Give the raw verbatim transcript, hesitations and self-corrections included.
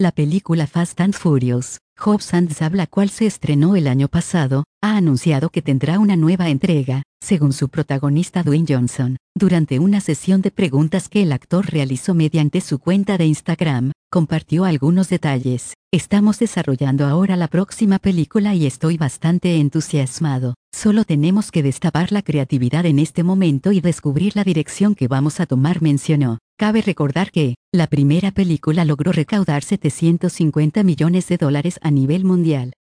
La película Fast and Furious, Hobbs and Shaw, la cual se estrenó el año pasado, ha anunciado que tendrá una nueva entrega, según su protagonista Dwayne Johnson. Durante una sesión de preguntas que el actor realizó mediante su cuenta de Instagram, compartió algunos detalles. Estamos desarrollando ahora la próxima película y estoy bastante entusiasmado. Solo tenemos que destapar la creatividad en este momento y descubrir la dirección que vamos a tomar, mencionó. Cabe recordar que, la primera película logró recaudar setecientos cincuenta millones de dólares a nivel mundial.